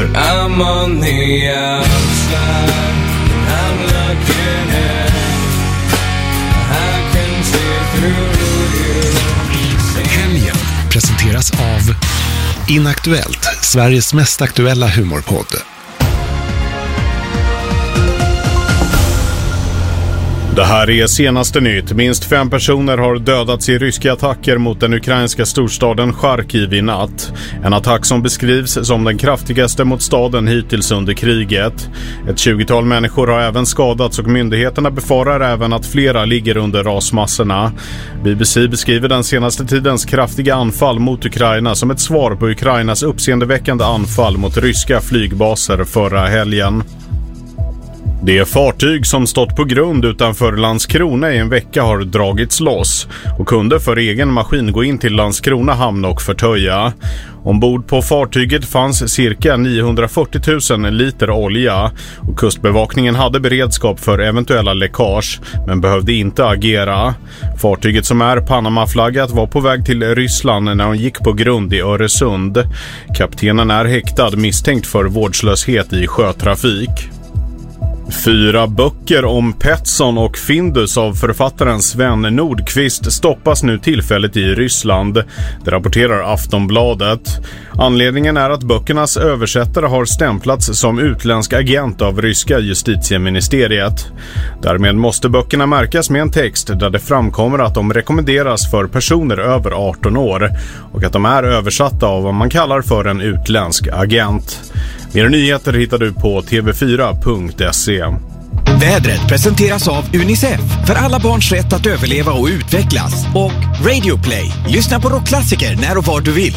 I'm on the outside, I'm looking in, I can see through you. Helgen presenteras av Inaktuellt, Sveriges mest aktuella humorpodd. Det här är senaste nytt. Minst 5 personer har dödats i ryska attacker mot den ukrainska storstaden Charkiv i natt. En attack som beskrivs som den kraftigaste mot staden hittills under kriget. Ett 20-tal människor har även skadats och myndigheterna befarar även att flera ligger under rasmassorna. BBC beskriver den senaste tidens kraftiga anfall mot Ukraina som ett svar på Ukrainas uppseendeväckande anfall mot ryska flygbaser förra helgen. Det fartyg som stått på grund utanför Landskrona i en vecka har dragits loss och kunde för egen maskin gå in till Landskrona hamn och förtöja. Ombord på fartyget fanns cirka 940 000 liter olja och kustbevakningen hade beredskap för eventuella läckage men behövde inte agera. Fartyget som är Panama-flaggat var på väg till Ryssland när hon gick på grund i Öresund. Kaptenen är häktad misstänkt för vårdslöshet i sjötrafik. 4 böcker om Petson och Findus av författaren Sven Nordqvist stoppas nu tillfälligt i Ryssland. Det rapporterar Aftonbladet. Anledningen är att böckernas översättare har stämplats som utländsk agent av ryska justitieministeriet. Därmed måste böckerna märkas med en text där det framkommer att de rekommenderas för personer över 18 år och att de är översatta av vad man kallar för en utländsk agent. Mer nyheter hittar du på tv4.se. Vädret presenteras av UNICEF för alla barns rätt att överleva och utvecklas. Och Radio Play. Lyssna på rockklassiker när och var du vill.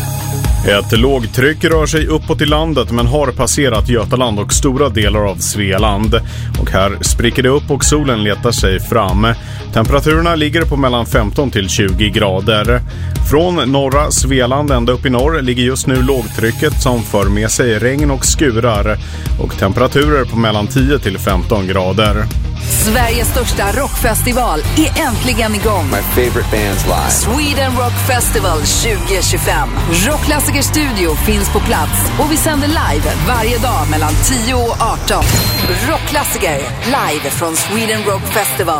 Ett lågtryck rör sig uppåt i landet men har passerat Götaland och stora delar av Svealand. Och här spricker det upp och solen letar sig fram. Temperaturerna ligger på mellan 15 till 20 grader. Från norra Svealand ända upp i norr ligger just nu lågtrycket som för med sig regn och skurar. Och temperaturer på mellan 10 till 15 grader. Sveriges största rockfestival är äntligen igång. My favorite bands live. Sweden Rock Festival 2025. Rockklassiker Studio finns på plats och vi sänder live varje dag mellan 10 och 18. Rockklassiker live från Sweden Rock Festival.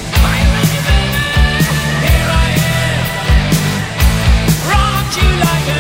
Like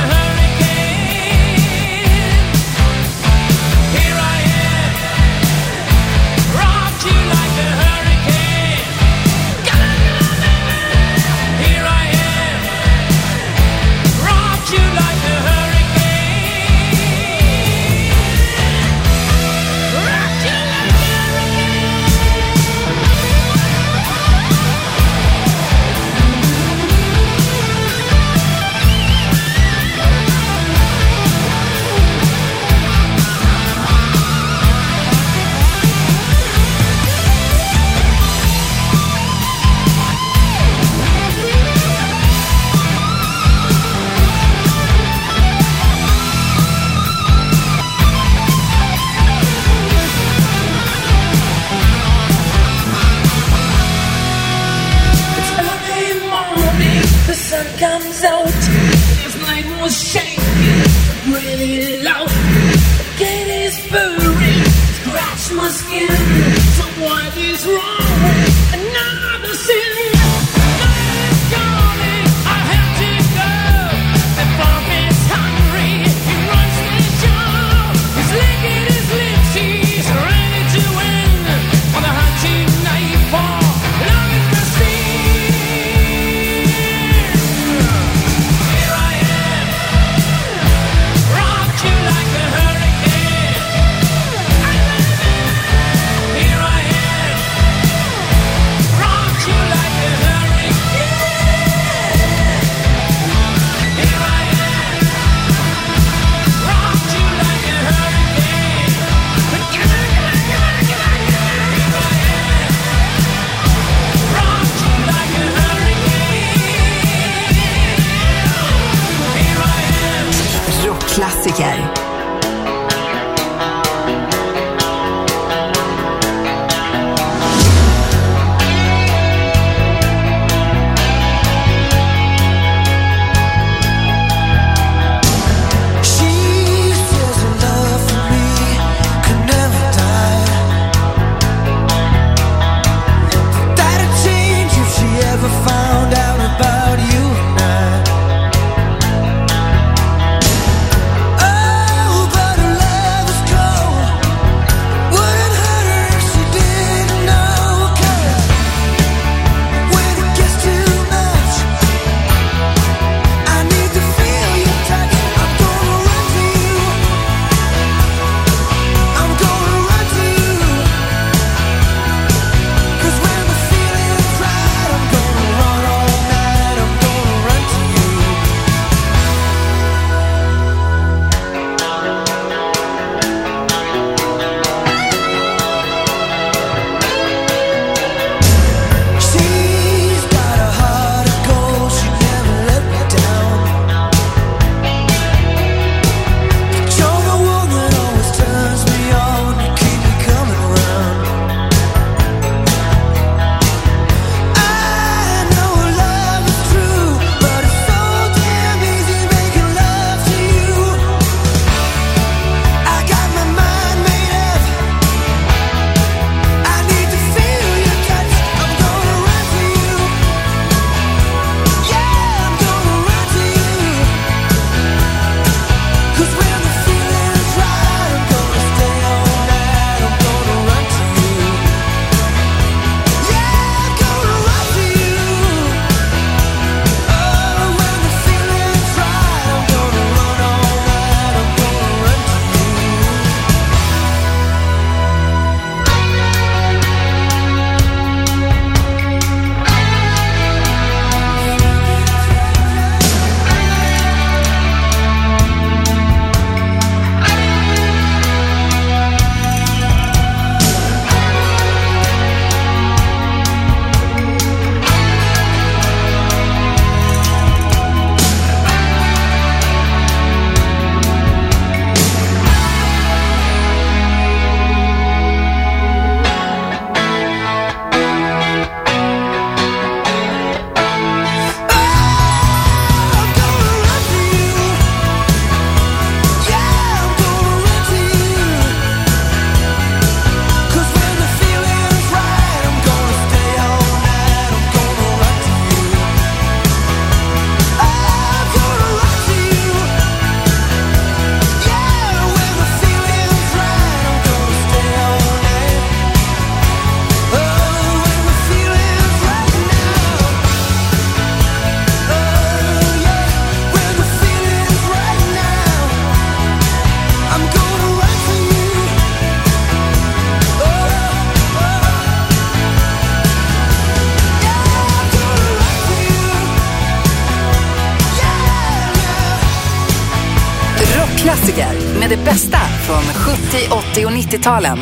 Rockklassiker med det bästa från 70, 80 och 90-talen.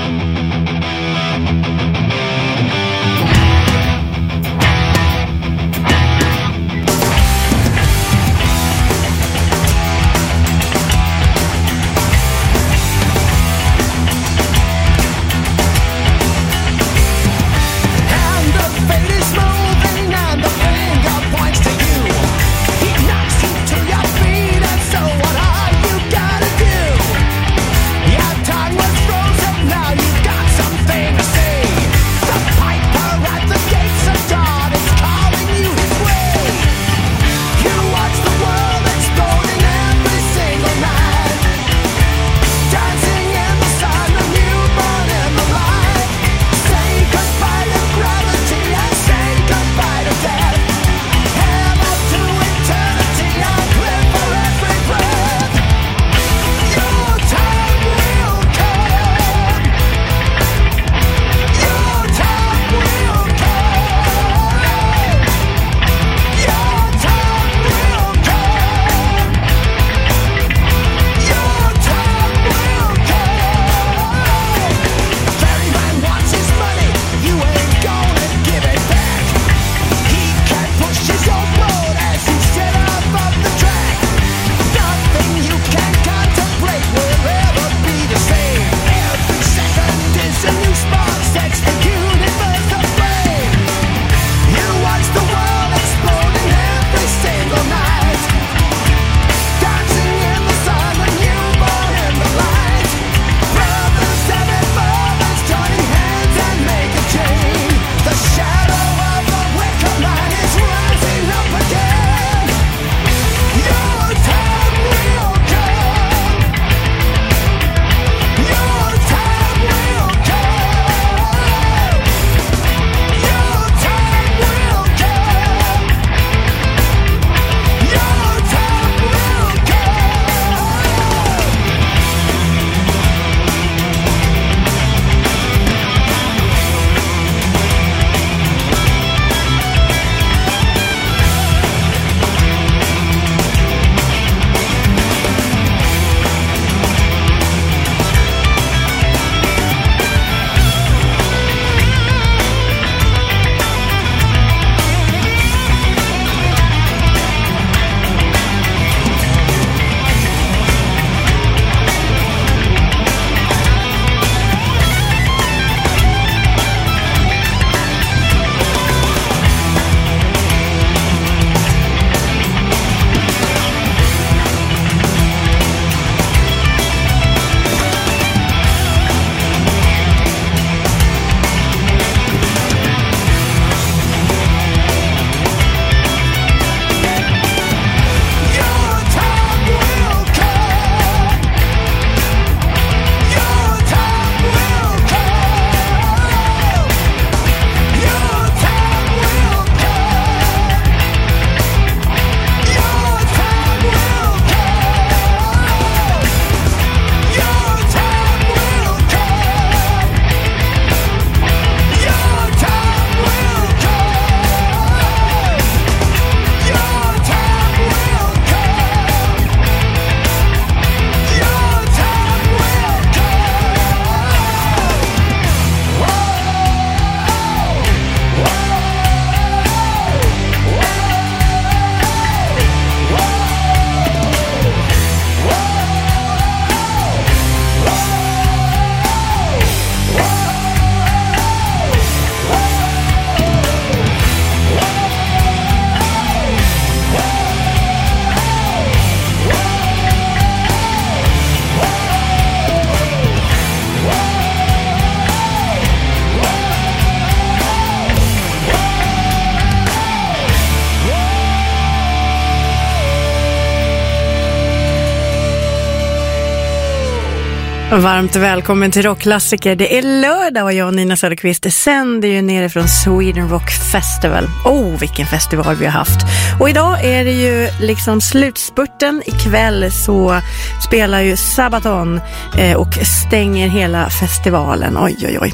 Varmt välkommen till Rockklassiker. Det är lördag och jag och Nina Söderqvist sänder ju nere från Sweden Rock Festival. Vilken festival vi har haft. Och idag är det ju liksom slutspurten. Ikväll så spelar ju Sabaton och stänger hela festivalen. Oj.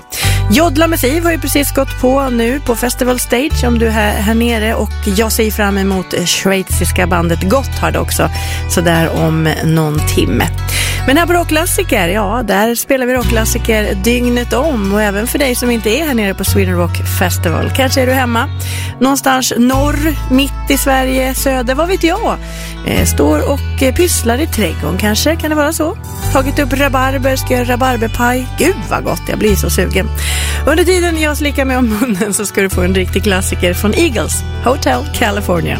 Jodla med Siv har ju precis gått på nu på Festival Stage om du är här nere, och jag ser fram emot schweiziska bandet Gotthard också, så där om någon timme. Men här på Rockklassiker, ja, där spelar vi rockklassiker dygnet om, och även för dig som inte är här nere på Sweden Rock Festival. Kanske är du hemma någonstans norr, mitt i Sverige, söder, vad vet jag. Står och pysslar i trädgården kanske, kan det vara så? Tagit upp rabarber, ska göra rabarberpaj. Gud vad gott, jag blir så sugen. Under tiden jag slickar mig om munnen så ska du få en riktig klassiker från Eagles, Hotel California.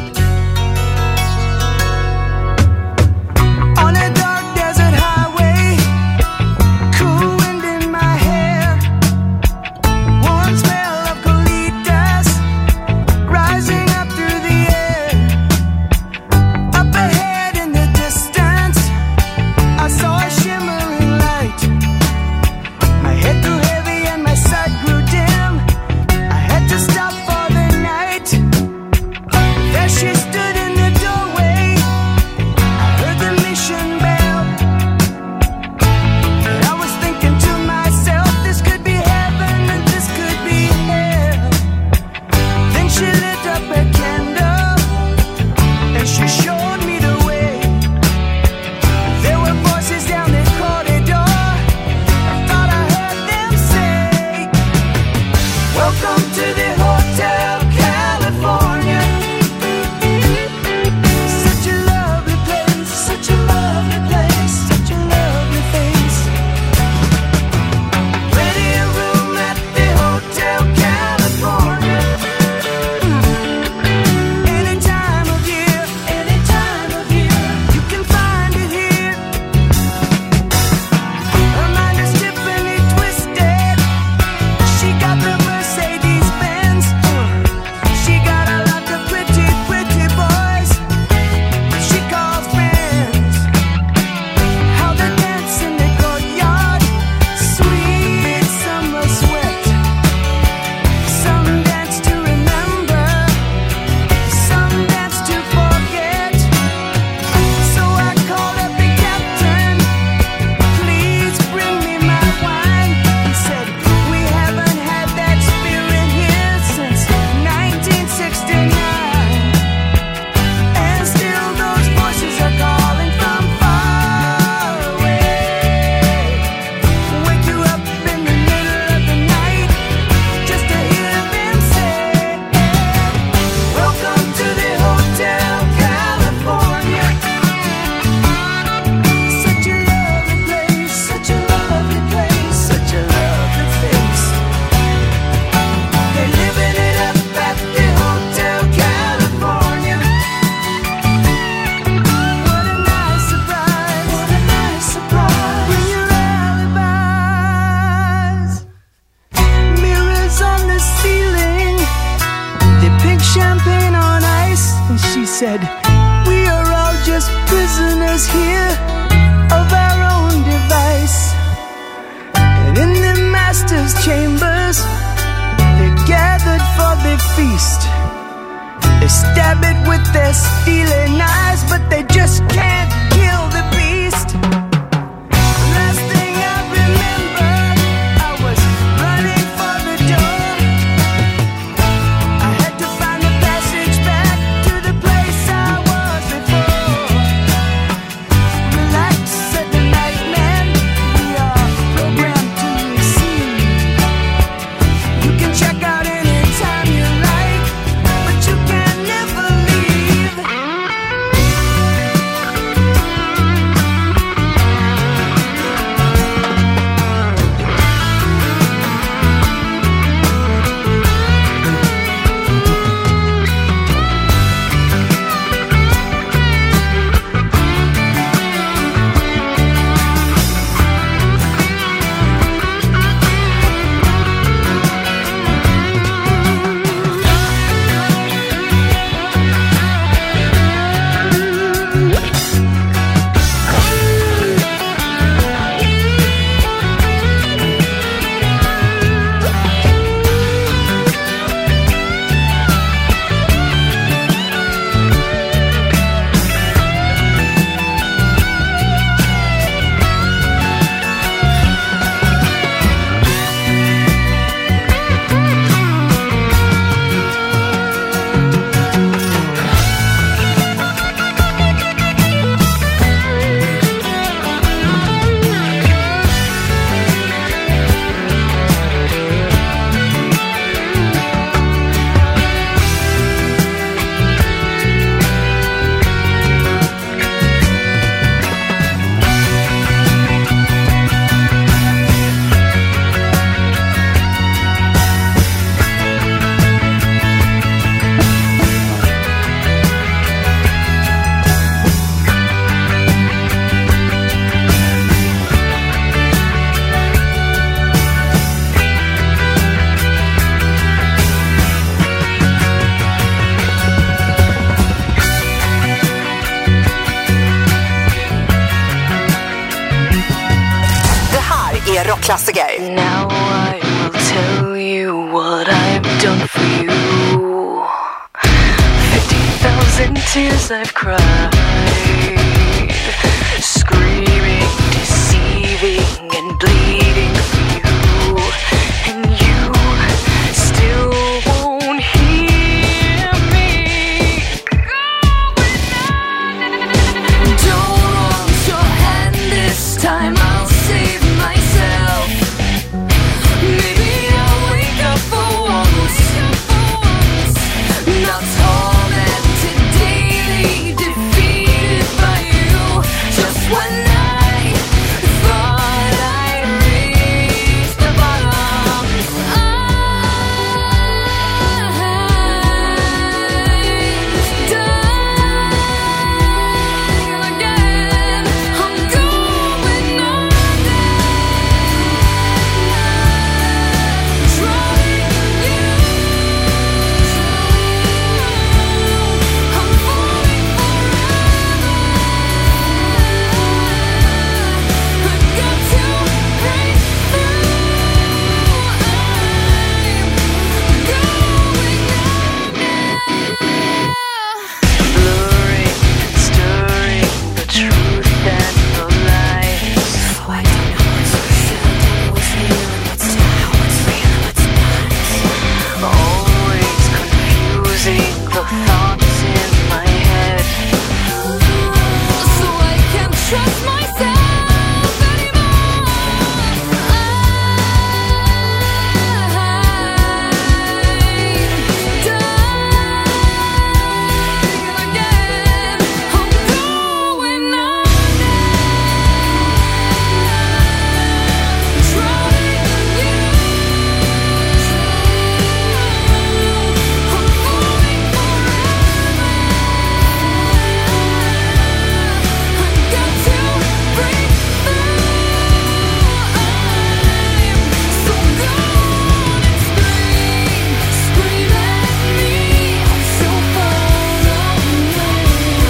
said, we are all just prisoners here of our own device. And in the master's chambers, they're gathered for the feast. They stab it with their stealing eyes, but they just can't kill the beast. Last thing I remember, I was running for the door. I had to find a passage back to the place I was before. Relax, said the night man, we are programmed to receive. You can check out anytime you like, but you can never leave. med rockklassiker. Now I will tell you what I've done for you. 50,000 tears I've cried, screaming, deceiving and bleeding for you. And you still won't hear me. Don't want your hand this time, I'll save myself. Maybe I'll wake up for once, not tormented, daily defeated by you. Just when I thought I'd reached the bottom, I'm dying again. I'm going under, trying you. I'm falling I've got to break through. Blurring and stirring the truth and the lies. Oh, I don't know what's real, what's real, and what's not. What's real and what's not. Always confusing the thoughts in my head. So I can't trust myself anymore. I'm dying again. I'm going under, trying you. I'm falling I've got to break through. I'm so gone and scream at me. I'm so far away.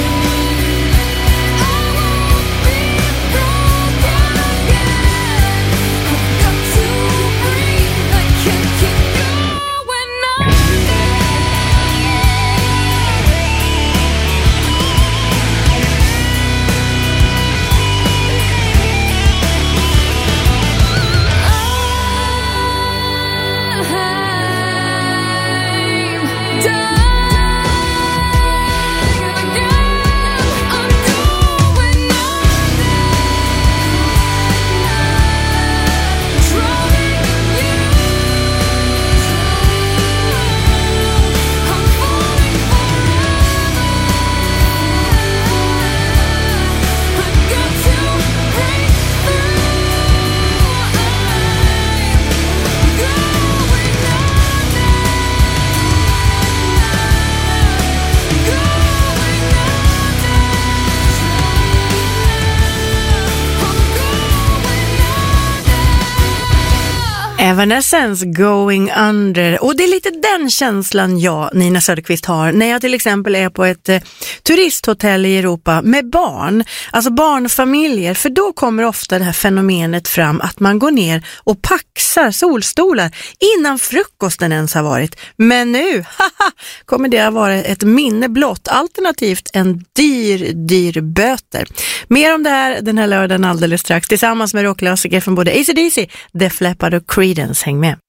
I won't be broken again. I've got to breathe. I can't keep going Evanescence, Going Under. Och det är lite den känslan jag, Nina Söderqvist, har när jag till exempel är på ett turisthotell i Europa med barn. Alltså barnfamiljer. För då kommer ofta det här fenomenet fram att man går ner och paxar solstolar innan frukosten ens har varit. Men nu, kommer det att vara ett minne blott. Alternativt en dyr böter. Mer om det här den här lördagen alldeles strax. Tillsammans med rockklassiker från både AC/DC, Def Leppard och Creedence. Häng med.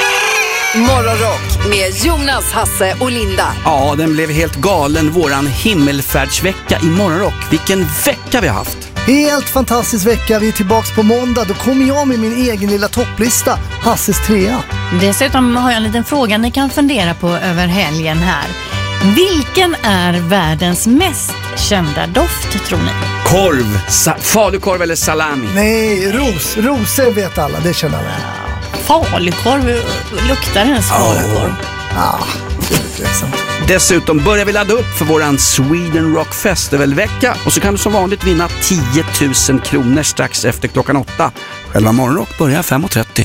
Morgonrock med Jonas, Hasse och Linda. Ja, den blev helt galen, våran himmelfärdsvecka i Morgonrock. Vilken vecka vi har haft. Helt fantastisk vecka. Vi är tillbaks på måndag. Då kommer jag med min egen lilla topplista, Hasses 3. Dessutom har jag en liten fråga ni kan fundera på över helgen här. Vilken är världens mest kända doft, tror ni? Korv, falukorv eller salami? Nej, rosor vet alla, det känner alla. Falukorv, luktar ens falukorv? Ja, det är tveksamt. Dessutom börjar vi ladda upp för våran Sweden Rock Festival-vecka. Och så kan du som vanligt vinna 10 000 kronor strax efter klockan 8. Själva Morgonrock börjar 5:30.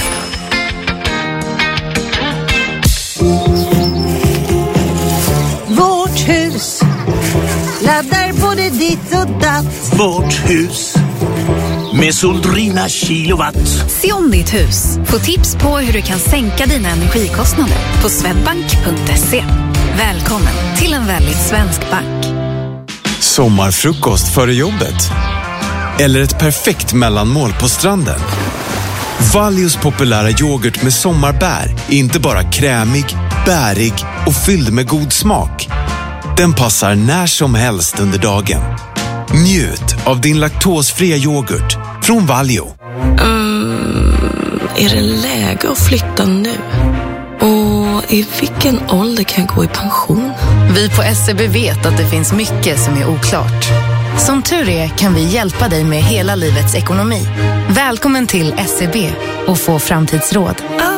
Vårt hus laddar både ditt och datt. Vårt hus med Soldrina kilowatt. Se om ditt hus. Få tips på hur du kan sänka dina energikostnader på swedbank.se. Välkommen till en väldigt svensk bank. Sommarfrukost före jobbet. Eller ett perfekt mellanmål på stranden. Valjos populära yoghurt med sommarbär är inte bara krämig, bärig och fylld med god smak. Den passar när som helst under dagen. Njut av din laktosfria yoghurt från Valio. Är det läge att flytta nu? Och i vilken ålder kan jag gå i pension? Vi på SCB vet att det finns mycket som är oklart. Som tur är kan vi hjälpa dig med hela livets ekonomi. Välkommen till SCB och få framtidsråd.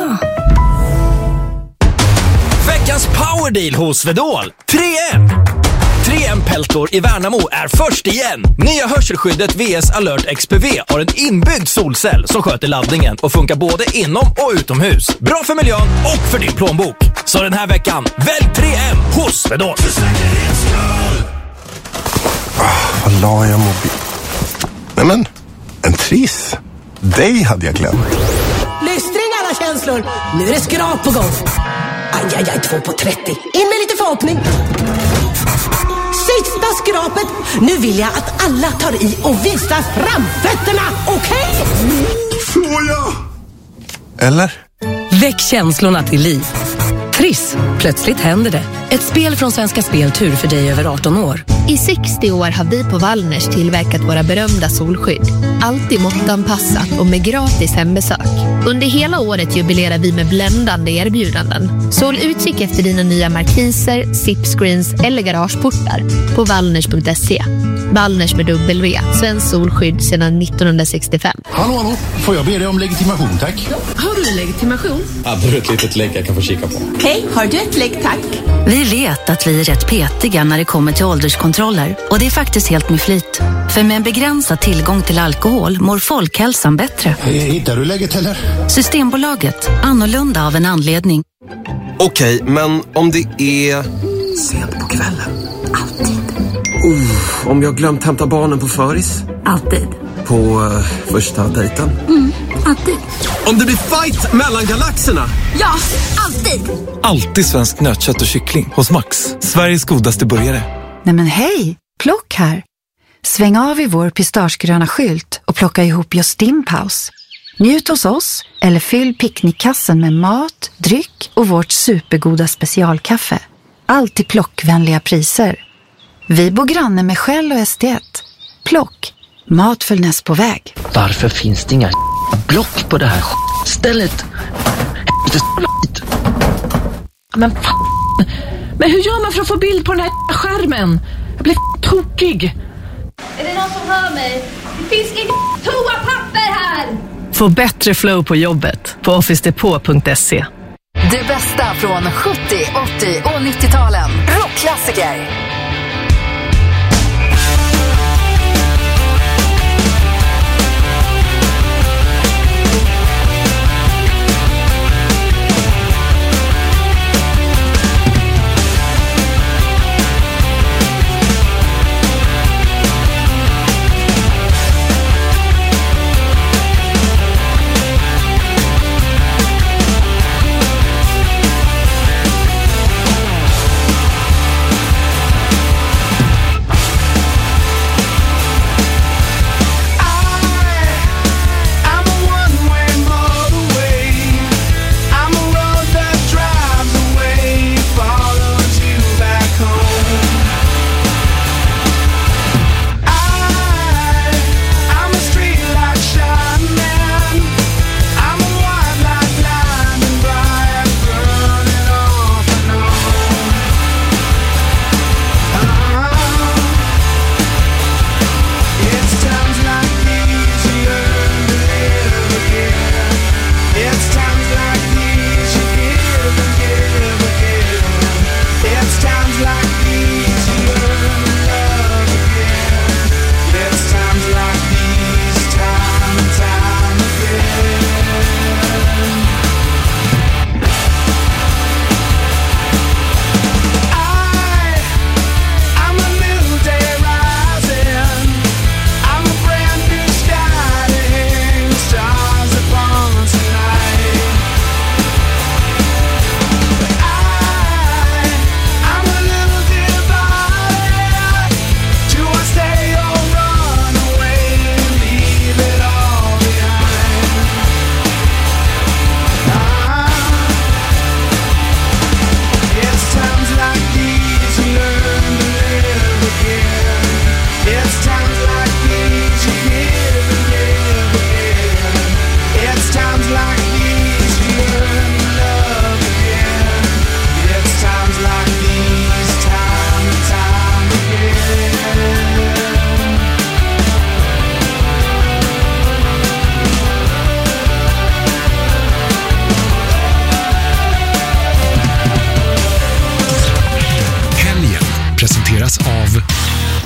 Veckans powerdeal hos Swedol. 3M! 3M Peltor i Värnamo är först igen. Nya hörselskyddet VS Alert XPV har en inbyggd solcell som sköter laddningen och funkar både inom och utomhus. Bra för miljön och för din plånbok. Så den här veckan, välj 3M hos Swedol. Vad la jag mobil? Nej men, en triss. Dig hade jag glömt. Lystring alla känslor. Nu är det skrap på gång. Aj, 2 på 30. In med lite förhoppning. Sista skrapet. Nu vill jag att alla tar i och visar framfötterna. Okej? Får jag? Eller? Väck känslorna till liv. Triss. Plötsligt händer det. Ett spel från Svenska Speltur för dig över 18 år. I 60 år har vi på Wallners tillverkat våra berömda solskydd. Alltid måttanpassat och med gratis hembesök. Under hela året jubilerar vi med bländande erbjudanden. Så håll utkik efter dina nya markiser, zipscreens eller garageportar på wallners.se. Wallners med W. Svensk solskydd sedan 1965. Hallå, får jag be dig om legitimation, tack? Har du legitimation? Ja, du ett litet lägg jag kan få kika på. Hej, har du ett lägg, tack? Vi vet att vi är rätt petiga när det kommer till ålderskontroller. Och det är faktiskt helt med flit. För med en begränsad tillgång till alkohol mår folkhälsan bättre. Hittar du läget eller? Systembolaget. Annorlunda av en anledning. Okej, men om det är... Sent på kvällen. Alltid. Om jag glömt hämta barnen på föris. Alltid. På första dejten. Alltid. Om det blir fight mellan galaxerna. Ja, alltid. Alltid svensk nötkött och kyckling hos Max. Sveriges godaste burgare. Nej men hej, Plock här. Sväng av i vår pistagegröna skylt och plocka ihop just din paus. Njut hos oss eller fyll picknickkassen med mat, dryck och vårt supergoda specialkaffe. Allt till plockvänliga priser. Vi bor granne med Shell och SD1. Plock, mat för näst på väg. Varför finns det inga block på det här stället? Men hur gör man för att få bild på den här skärmen? Jag blir tokig. Är det någon som hör mig? Det finns inget toapapper här! Få bättre flow på jobbet på officedepot.se. Det bästa från 70, 80 och 90-talen. Rockklassiker.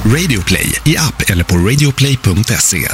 Radio Play i app eller på radioplay.se.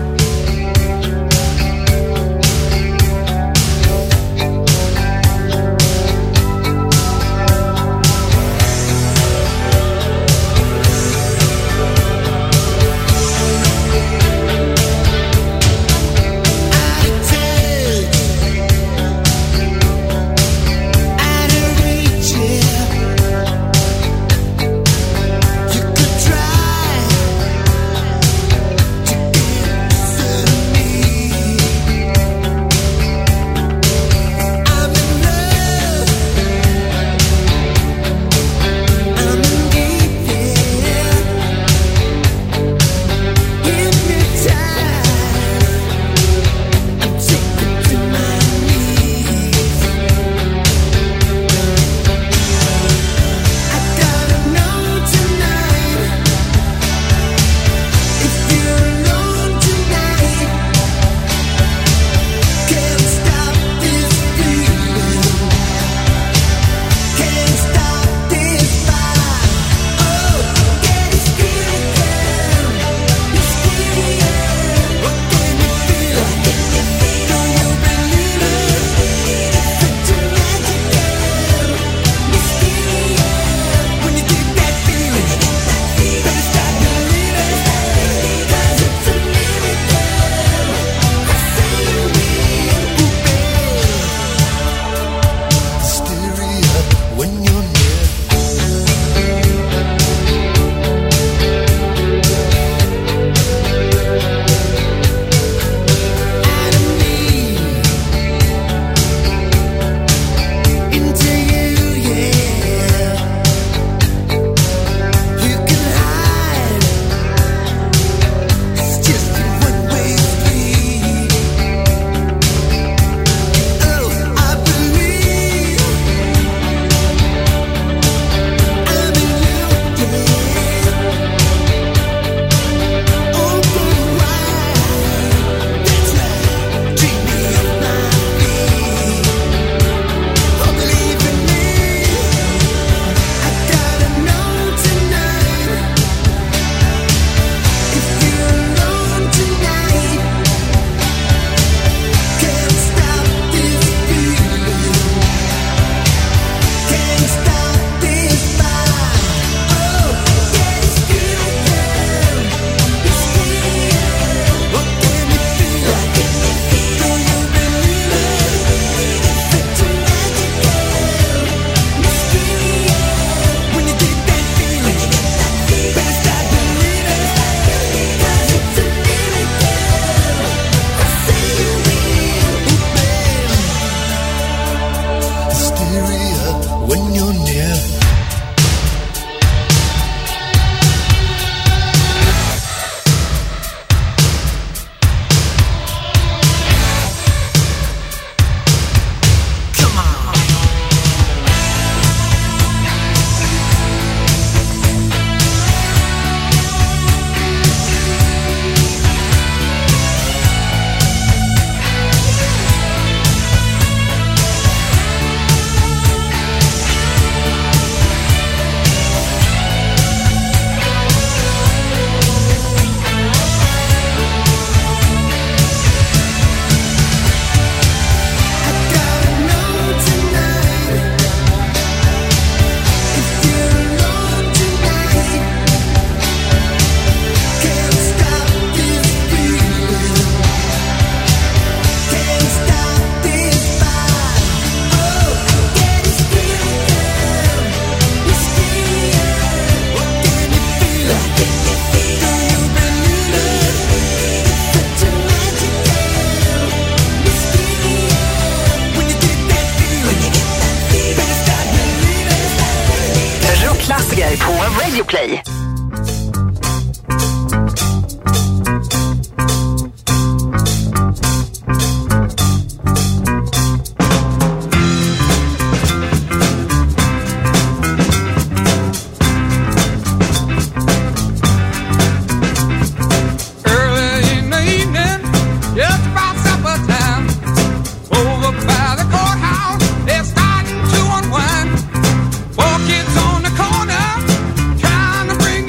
Radio Play. Kids on the corner, trying to bring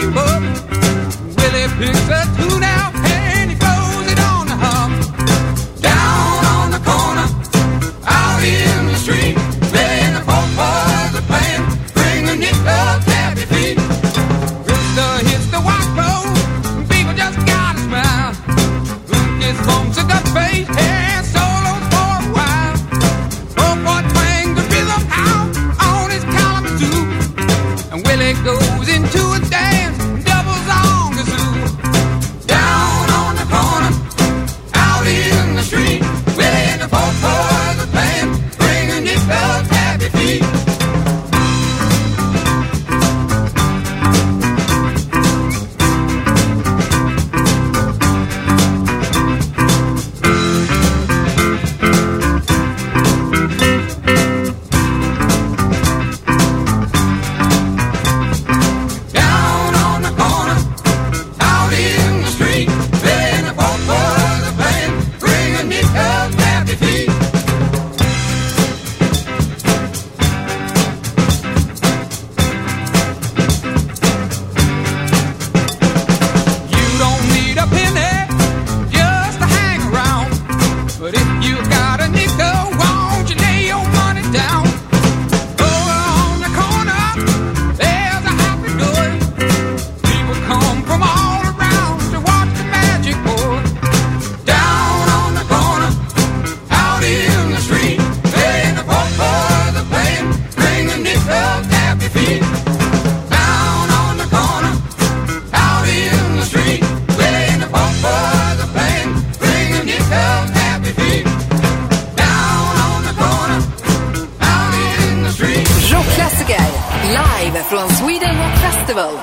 Festival.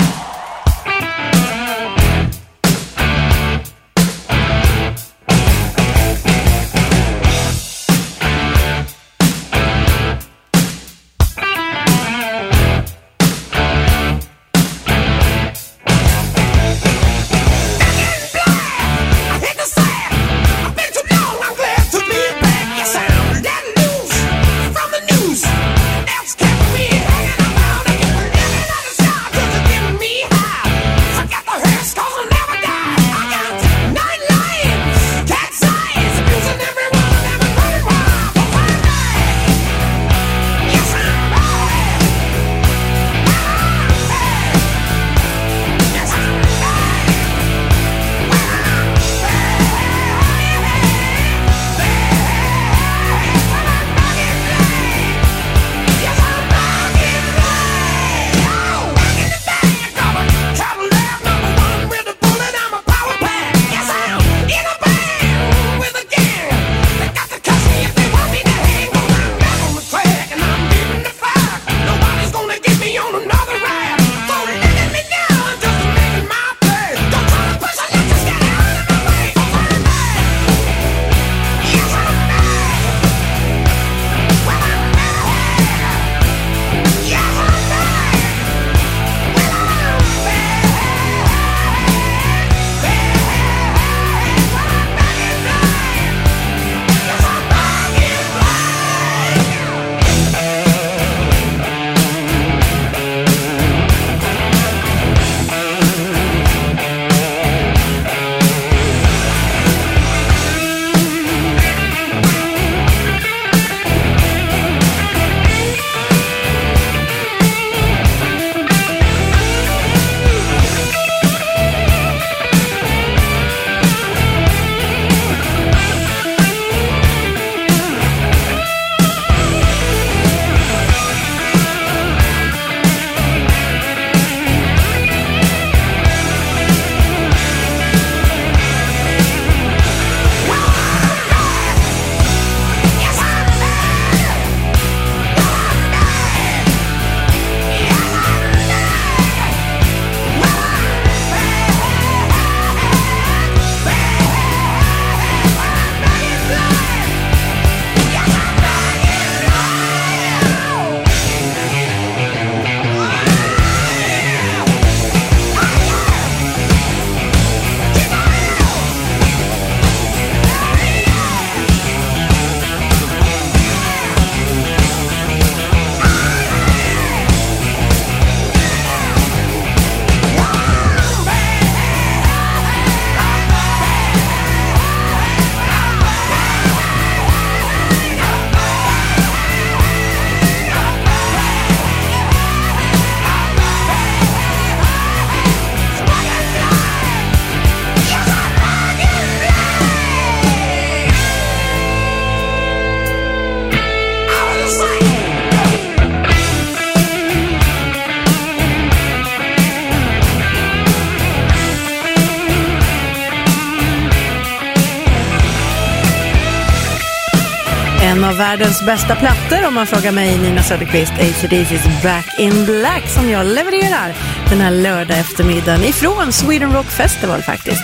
En av världens bästa plattor om man frågar mig, Nina Söderqvist, AC/DC's Back in Black, som jag levererar den här lördag eftermiddagen ifrån Sweden Rock Festival faktiskt.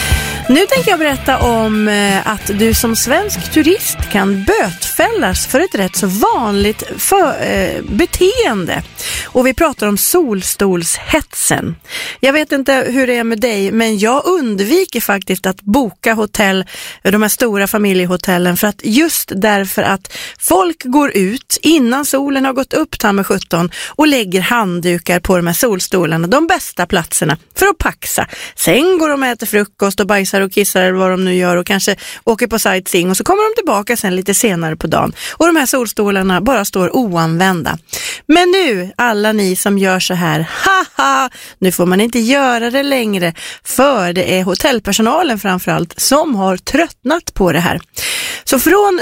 Nu tänker jag berätta om att du som svensk turist kan bötfällas för ett rätt så vanligt beteende. Och vi pratar om solstolshetsen. Jag vet inte hur det är med dig, men jag undviker faktiskt att boka hotell, de här stora familjehotellen, för att just därför att folk går ut innan solen har gått upp med 17 och lägger handdukar på de här solstolarna, de bästa platserna, för att paxa. Sen går de och äter frukost och bajsar och kissar eller vad de nu gör och kanske åker på sightseeing och så kommer de tillbaka sen lite senare på dagen. Och de här solstolarna bara står oanvända. Men nu, alla ni som gör så här, haha, nu får man inte göra det längre, för det är hotellpersonalen framförallt som har tröttnat på det här. Så från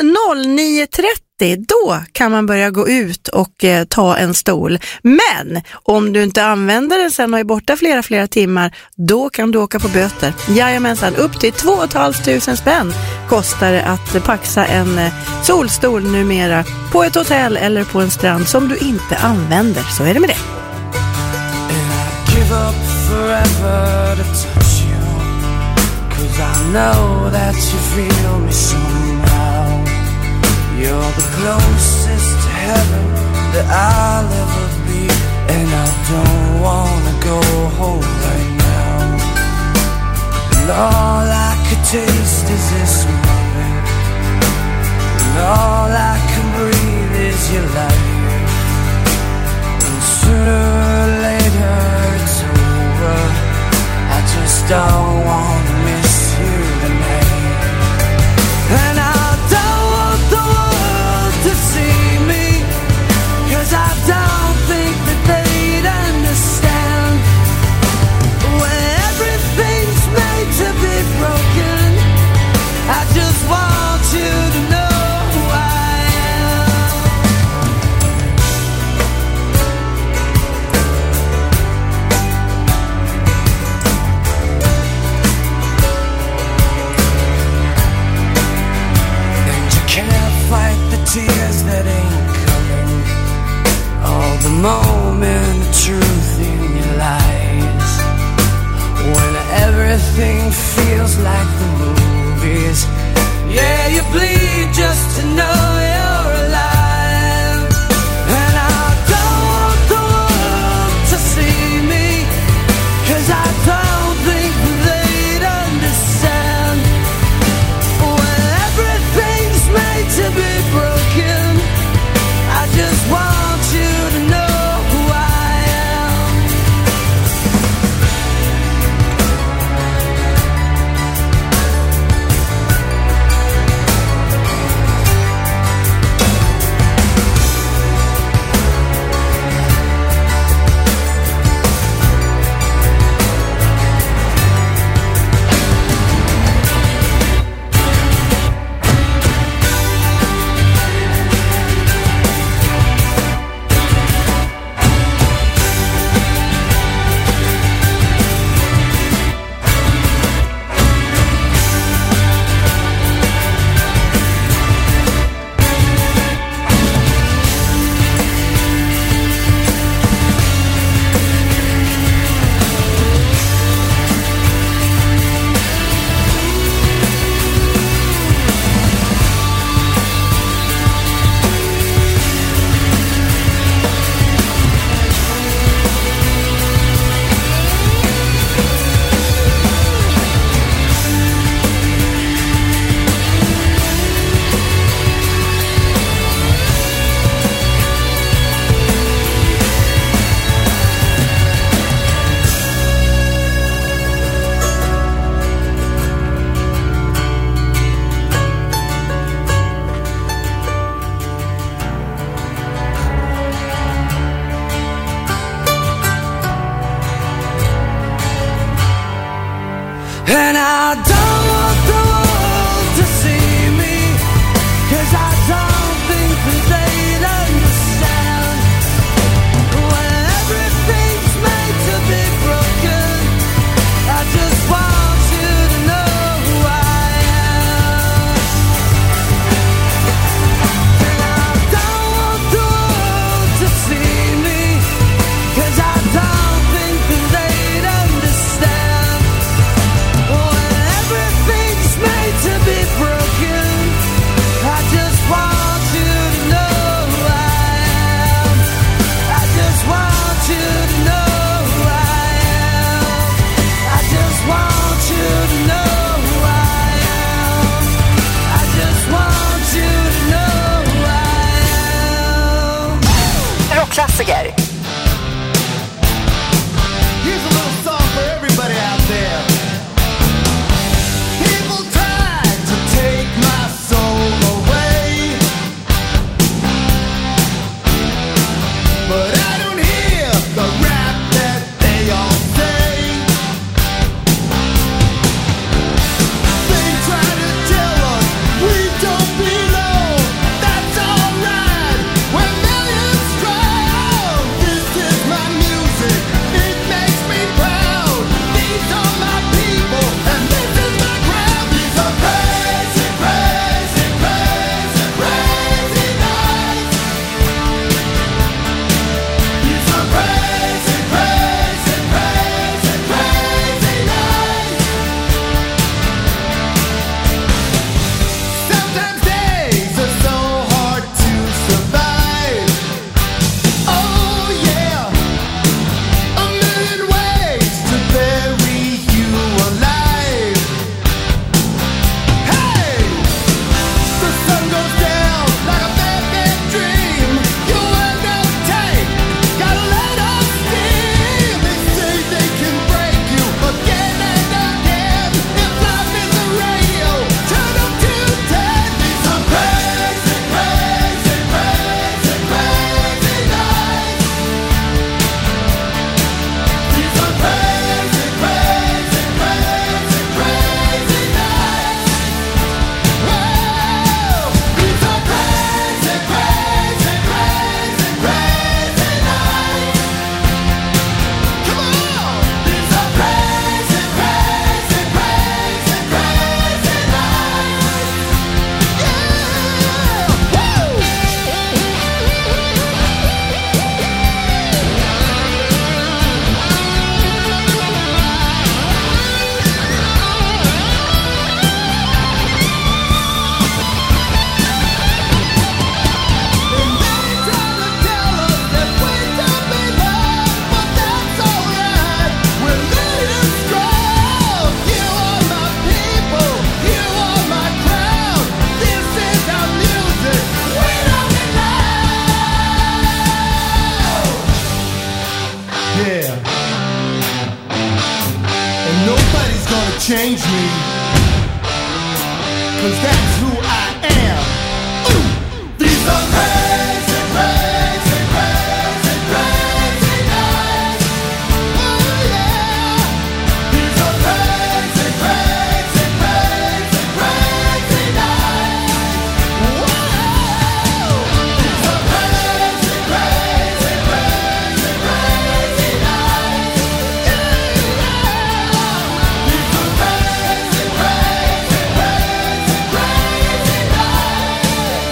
09:30 då kan man börja gå ut och ta en stol. Men om du inte använder den sen och är borta flera timmar, då kan du åka på böter. Jajamensan, upp till 2 500 spänn kostar det att paxa en solstol numera på ett hotell eller på en strand som du inte använder. Så är det med det. give up forever to touch you, 'cause I know that you feel me somehow. You're the closest to heaven that I'll ever be, and I don't wanna go home right now. And all I could taste is this moment, and all I can breathe is your light. And sooner or later it's over, I just don't wanna miss you tonight. And I don't want the world to see me, 'cause I don't think that they'd understand. When everything's made to be broken, I just want you to know who I am. And you can't fight the tears that ain't coming, all the moment of truth in your lies. When everything feels like the movies, yeah, you bleed just to know you're alive. And I don't want the world to see me, 'cause I don't think they'd understand. When everything's made to be broken, I just want you to know who I am. And I don't want the world to see me, 'cause I don't think that they'd understand. When everything's made to be broken, I just want you to know who I am. And I don't want the world to see me, 'cause I don't think that they'd understand. When everything's made to be broken, I just want you to know who I am. I just want you to know who I am. I just want you to know who I am. I just want you to know who I am. Rockklassiker. Here's a little song for everybody out there. People tried to take my soul away, but I don't hear the rap that they all say. They try to tell us we don't belong. That's alright when millions try. change me, 'cause that's who I am. These are crazy, crazy, crazy, crazy nights. Oh yeah. These are crazy, crazy, crazy, crazy nights. Whoa. These are crazy, crazy, crazy, crazy nights. These are crazy, crazy, crazy, crazy nights.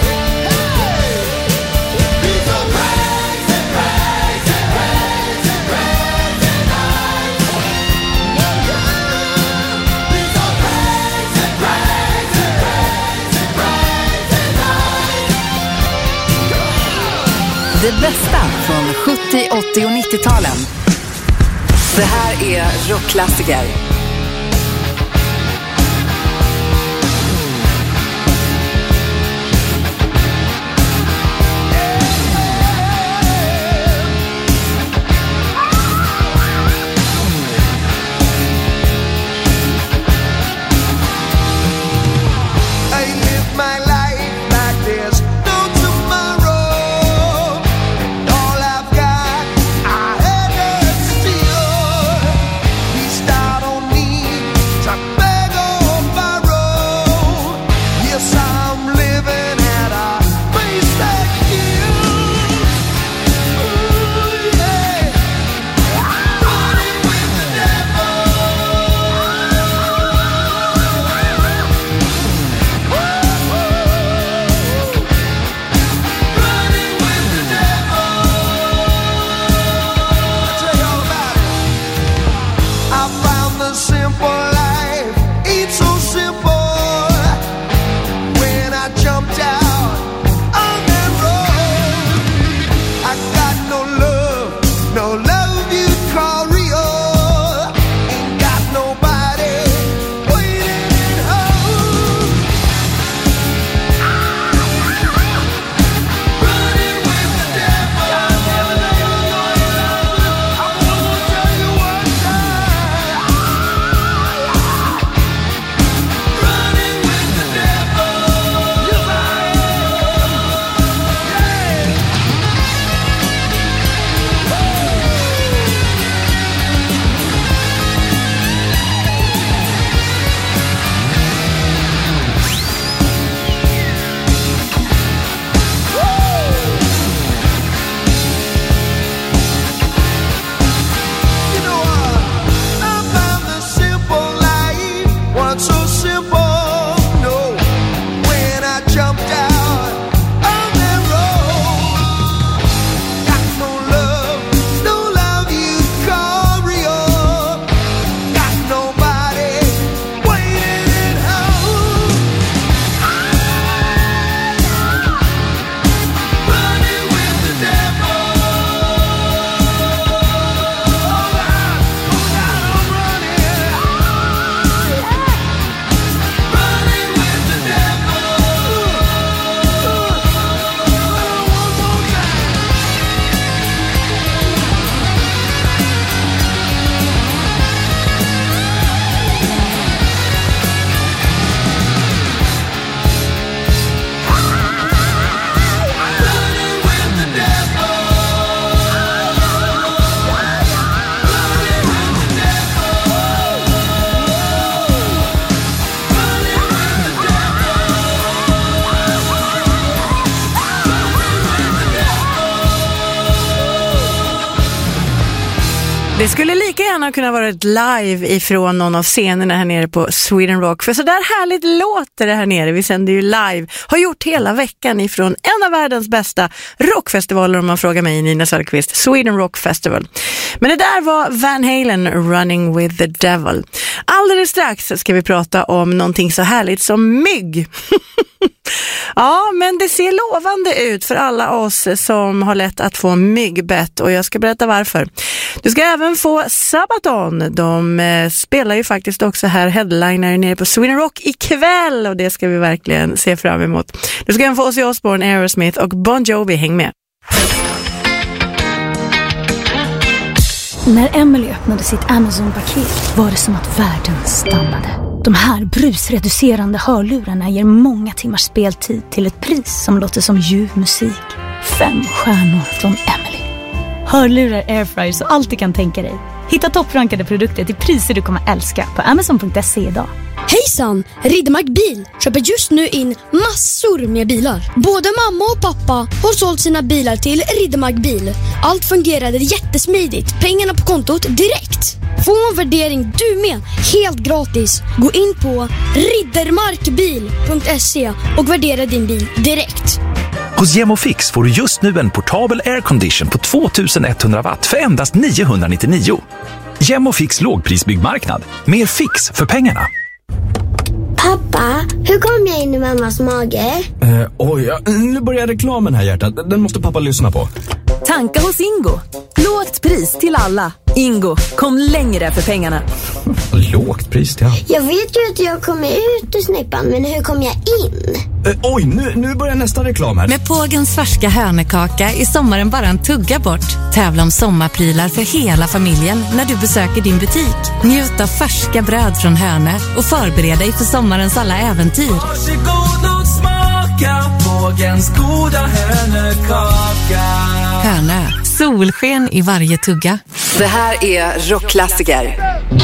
These are crazy, crazy, crazy, crazy nights. These are crazy, crazy, crazy, crazy nights. Det bästa från 70, 80 och 90-talen. Det här är rockklassiker. I live my life like there's no tomorrow. All I've got, I had to steal. We start on me to beg or borrow. Yes, I'm living at a place that kills. Ooh, yeah. Running with the devil. I found the simple life ain't so simple. When I jumped out on that road, I got no love you'd call real. Ain't got nobody waiting at home. Running with the devil. I wanna tell you one time. Running with the devil. Yes, I You know, I found the simple life wasn't so simple. No, when I jumped out on that road, got no love you'd call real. Got nobody waiting at home. Running with the devil. Det skulle lika gärna kunna vara ett live ifrån någon av scenerna här nere på Sweden Rock. För så där härligt låter det här nere. Vi sänder ju live. Har gjort hela veckan ifrån en av världens bästa rockfestivaler, om man frågar mig, Nina Söderqvist. Sweden Rock Festival. Men det där var Van Halen, Running with the Devil. Alldeles strax ska vi prata om någonting så härligt som mygg. Ja, men det ser lovande ut för alla oss som har lätt att få myggbett, och jag ska berätta varför. Du ska även få Sabaton. De spelar ju faktiskt också här headliner nere på Sweden Rock ikväll, och det ska vi verkligen se fram emot. Du ska även få Ozzy Osbourne, Aerosmith och Bon Jovi. Häng med. När Emily öppnade sitt Amazon-paket var det som att världen stannade. De här brusreducerande hörlurarna ger många timmars speltid till ett pris som låter som ljuv musik. 5 stjärnor från Emily. Hörlurar, airfryer och allt du kan tänka dig. Hitta topprankade produkter till priser du kommer älska på Amazon.se idag. Hejsan! Riddermark Bil köper just nu in massor med bilar. Både mamma och pappa har sålt sina bilar till Riddermark Bil. Allt fungerade jättesmidigt. Pengarna på kontot direkt. Få en värdering du med, helt gratis. Gå in på riddermarkbil.se och värdera din bil direkt. Hos Gemofix får du just nu en portabel aircondition på 2100 watt för endast 999. Gemofix lågprisbyggmarknad. Mer fix för pengarna. Pappa, hur kom jag in i mammas mage? Nu börjar reklamen här, hjärtat. Den måste pappa lyssna på. Tanka hos Ingo. Lågt pris till alla. Ingo, kom längre för pengarna. Lågt pris till alla? Jag vet ju att jag kommer ut ur snippan, men hur kom jag in? Nu börjar nästa reklam här. Med Pågens färska hörnekaka är sommaren bara en tugga bort. Tävla om sommarprylar för hela familjen när du besöker din butik. Njut av färska bröd från Hörne och förbered dig för sommarens alla äventyr. Varsågod och smaka Pågens goda hörnekaka. Hörne, solsken i varje tugga. Det här är rockklassiker.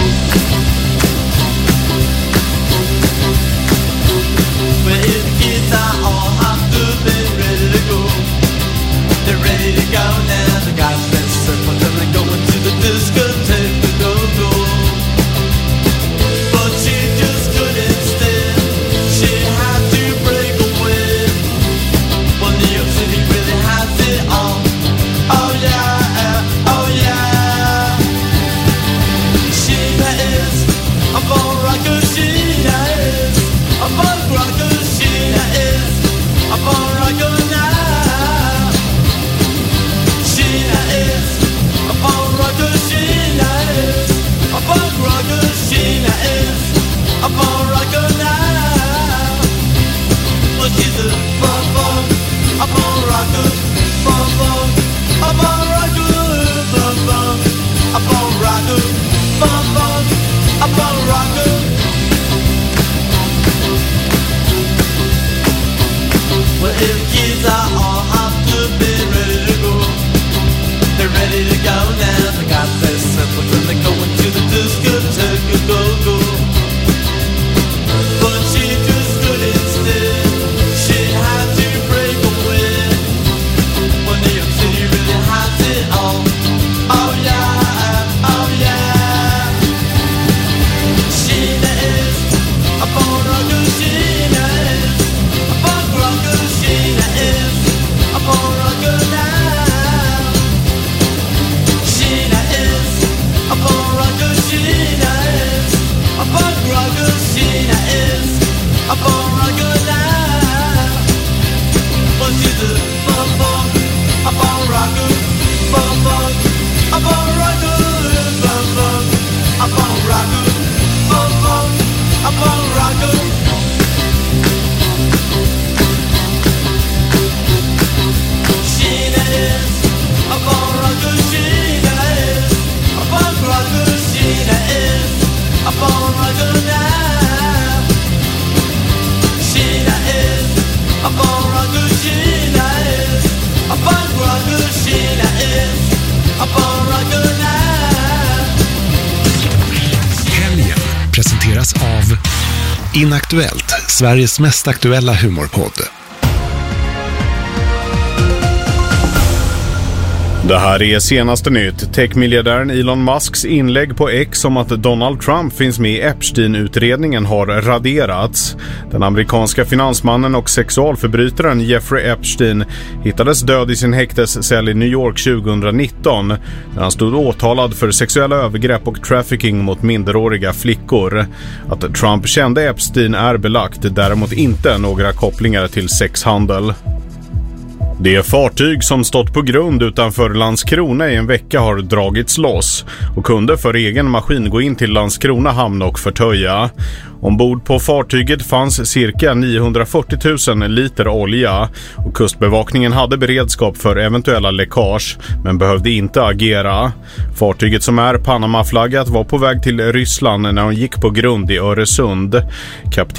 Helgen presenteras av Inaktuellt, Sveriges mest aktuella humorpodd. Det här är senaste nytt. Techmiljardären Elon Musks inlägg på X om att Donald Trump finns med i Epstein-utredningen har raderats. Den amerikanska finansmannen och sexualförbrytaren Jeffrey Epstein hittades död i sin häktescell i New York 2019 när han stod åtalad för sexuella övergrepp och trafficking mot minderåriga flickor. Att Trump kände Epstein är belagt, däremot inte några kopplingar till sexhandel. Det fartyg som stått på grund utanför Landskrona i en vecka har dragits loss och kunde för egen maskin gå in till Landskrona hamn och förtöja. Ombord på fartyget fanns cirka 940 000 liter olja och kustbevakningen hade beredskap för eventuella läckage men behövde inte agera. Fartyget som är Panama-flaggat var på väg till Ryssland när hon gick på grund i Öresund.